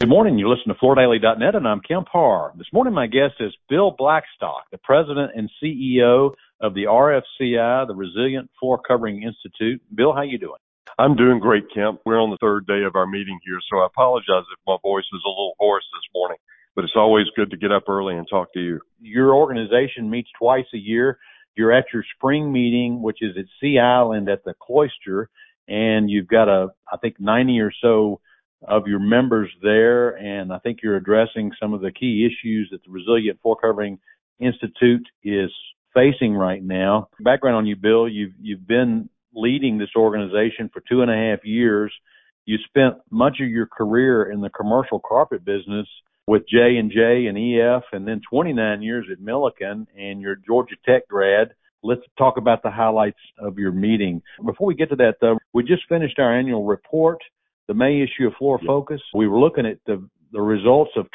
Good morning. You listen to FloorDaily.net, and I'm Kemp Harr. This morning, my guest is Bill Blackstock, the president and CEO of the RFCI, the Resilient Floor Covering Institute. Bill, how you doing? I'm doing great, Kemp. We're on the third day of our meeting here, so I apologize if my voice is a little hoarse this morning, but it's always good to get up early and talk to you. Your organization meets twice a year. You're at your spring meeting, which is at Sea Island at the Cloister, and you've got I think 90 or so of your members there, and I think you're addressing some of the key issues that the Resilient Floor Covering Institute is facing right now. Background on you, Bill, you've been leading this organization for 2.5 years. You spent much of your career in the commercial carpet business with J&J and EF, and then 29 years at Milliken, and you're a Georgia Tech grad. Let's talk about the highlights of your meeting. Before we get to that, though, we just finished our annual report, the May issue of Floor Focus. We were looking at the results of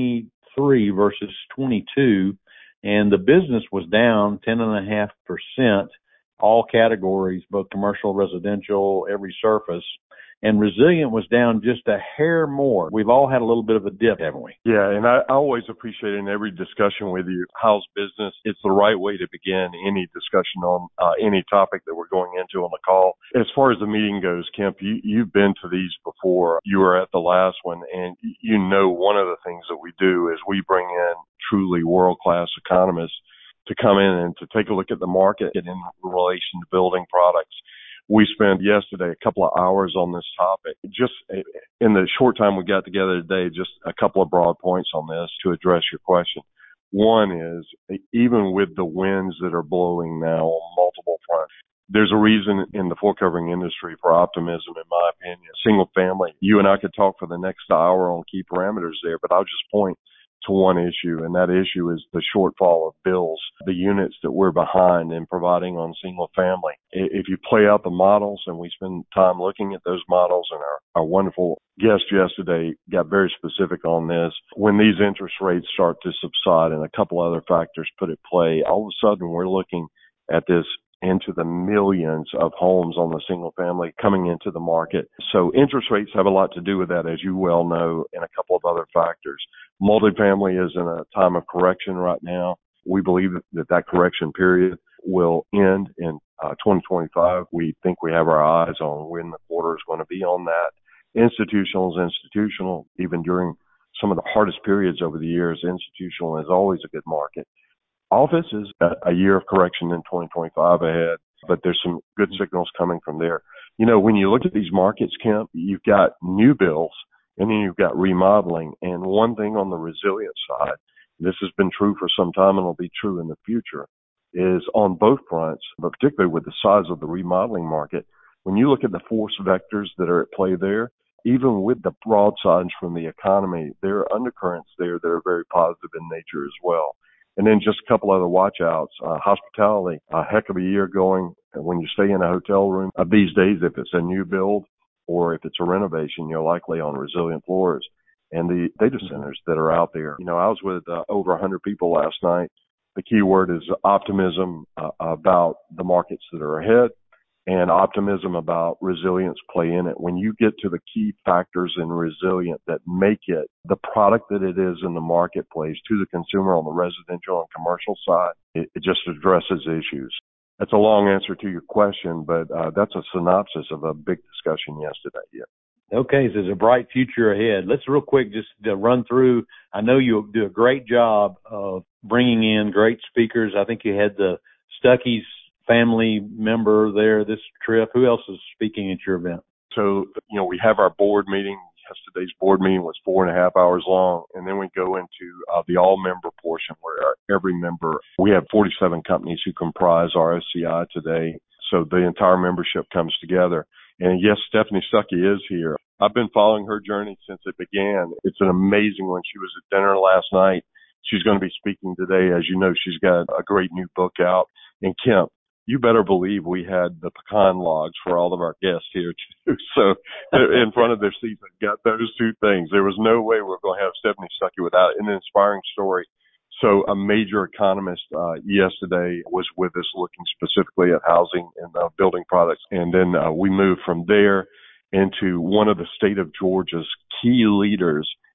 23 versus 22, and the business was down 10.5%, all categories, both commercial, residential, every surface. And Resilient was down just a hair more. We've all had a little bit of a dip, haven't we? Yeah, and I always appreciate in every discussion with you, how's business? It's the right way to begin any discussion on any topic that we're going into on the call. As far as the meeting goes, Kemp, you've been to these before. You were at the last one, and you know one of the things that we do is we bring in truly world-class economists to come in and to take a look at the market and in relation to building products. We spent yesterday a couple of hours on this topic. Just in the short time we got together today, just a couple of broad points on this to address your question. One is, even with the winds that are blowing now on multiple fronts, there's a reason in the floor covering industry for optimism, in my opinion. Single family, you and I could talk for the next hour on key parameters there, but I'll just point to one issue, and that issue is the shortfall of bills, the units that we're behind in providing on single family. If you play out the models, and we spend time looking at those models, and our wonderful guest yesterday got very specific on this, when these interest rates start to subside and a couple other factors put at play, all of a sudden we're looking at this into the millions of homes on the single family coming into the market. So interest rates have a lot to do with that, as you well know, and a couple of other factors. Multifamily is in a time of correction right now. We believe that correction period will end in 2025. We think we have our eyes on when the quarter is going to be on that. Institutional is institutional. Even during some of the hardest periods over the years, institutional is always a good market. Office is a year of correction in 2025 ahead, but there's some good signals coming from there. You know, when you look at these markets, Kemp, you've got new builds and then you've got remodeling. And one thing on the resilient side, this has been true for some time and will be true in the future, is on both fronts, but particularly with the size of the remodeling market, when you look at the force vectors that are at play there, even with the broad signs from the economy, there are undercurrents there that are very positive in nature as well. And then just a couple other watch outs. Hospitality, a heck of a year going. When you stay in a hotel room these days, if it's a new build or if it's a renovation, you're likely on resilient floors. And the data centers that are out there. You know, I was with over 100 people last night. The key word is optimism about the markets that are ahead and optimism about resilience play in it. When you get to the key factors in resilient that make it the product that it is in the marketplace to the consumer on the residential and commercial side, it just addresses issues. That's a long answer to your question, but that's a synopsis of a big discussion yesterday. Yeah. Okay, so there's a bright future ahead. Let's real quick just run through. I know you do a great job of bringing in great speakers. I think you had the Stuckey's family member there this trip. Who else is speaking at your event? So, you know, we have our board meeting. Yesterday's board meeting was 4.5 hours long. And then we go into the all-member portion where every member, we have 47 companies who comprise RFCI today. So the entire membership comes together. And yes, Stephanie Stuckey is here. I've been following her journey since it began. It's an amazing one. She was at dinner last night. She's going to be speaking today. As you know, she's got a great new book out. And Kemp, you better believe we had the pecan logs for all of our guests here too. So in front of their seats, I got those two things. There was no way we're going to have Stephanie Stuckey without an inspiring story. So a major economist yesterday was with us looking specifically at housing and building products. And then we moved from there into one of the state of Georgia's key leaders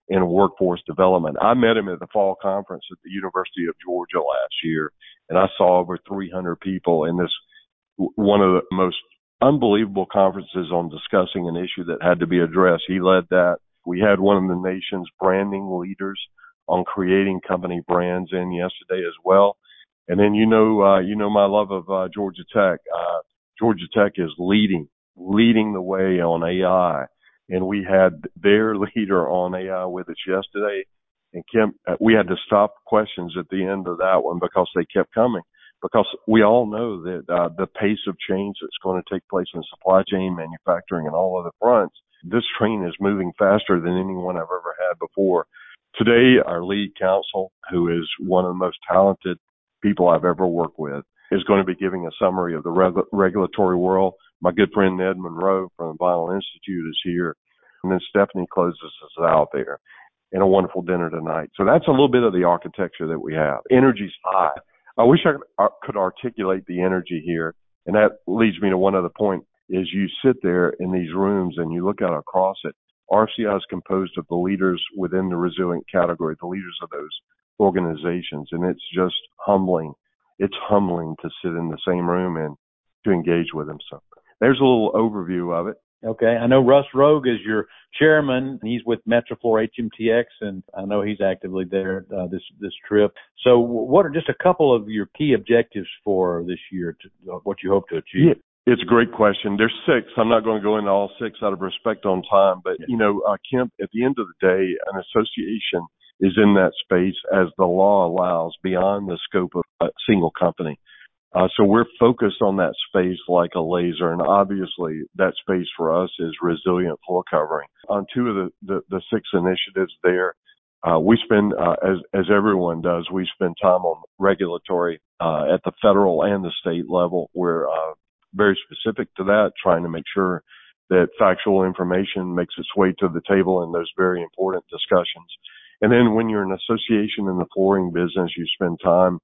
in workforce development. I met him at the fall conference at the University of Georgia last year, and I saw over 300 people in this, one of the most unbelievable conferences on discussing an issue that had to be addressed. He led that. We had one of the nation's branding leaders on creating company brands in yesterday as well. And then, you know my love of Georgia Tech. Georgia Tech is leading the way on AI. And we had their leader on AI with us yesterday. And Kim, we had to stop questions at the end of that one because they kept coming. Because we all know that the pace of change that's going to take place in supply chain, manufacturing, and all other fronts, this train is moving faster than anyone I've ever had before. Today, our lead counsel, who is one of the most talented people I've ever worked with, is going to be giving a summary of the regulatory world. My good friend Ned Monroe from the Vinyl Institute is here. And then Stephanie closes us out there and a wonderful dinner tonight. So that's a little bit of the architecture that we have. Energy's high. I wish I could articulate the energy here. And that leads me to one other point, is you sit there in these rooms and you look out across it. RFCI is composed of the leaders within the resilient category, the leaders of those organizations. And it's just humbling. It's humbling to sit in the same room and to engage with them. So there's a little overview of it. Okay. I know Russ Rogue is your chairman. He's with Metroflor HMTX, and I know he's actively there this trip. So what are just a couple of your key objectives for this year, what you hope to achieve? Yeah, it's a great question. There's 6. I'm not going to go into all 6 out of respect on time, but, Kemp, at the end of the day, an association is in that space as the law allows beyond the scope of a single company. So we're focused on that space like a laser, and obviously that space for us is resilient floor covering. On 2 of the 6 initiatives there, we spend, as everyone does, we spend time on regulatory at the federal and the state level. We're very specific to that, trying to make sure that factual information makes its way to the table in those very important discussions. And then when you're an association in the flooring business, you spend time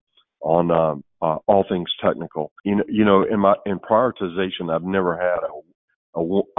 on all things technical. In prioritization, I've never had a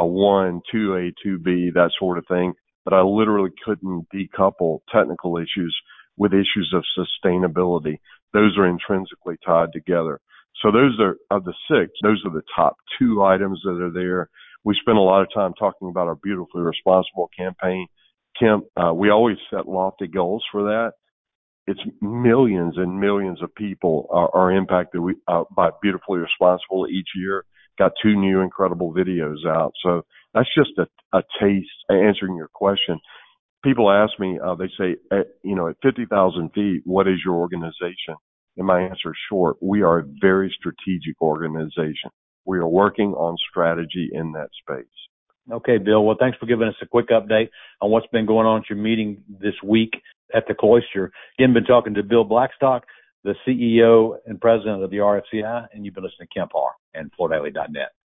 1, 2A, 2B, that sort of thing, but I literally couldn't decouple technical issues with issues of sustainability. Those are intrinsically tied together. So those are, of the 6, those are the top 2 items that are there. We spend a lot of time talking about our Beautifully Responsible campaign. Kim, we always set lofty goals for that. It's millions and millions of people are impacted by Beautifully Responsible each year. Got 2 new incredible videos out. So that's just a taste. Answering your question, people ask me, they say, at 50,000 feet, what is your organization? And my answer is short. We are a very strategic organization. We are working on strategy in that space. Okay, Bill. Well, thanks for giving us a quick update on what's been going on at your meeting this week at the Cloister. Again, been talking to Bill Blackstock, the CEO and president of the RFCI, and you've been listening to Kemp Harr and FloorDaily.net.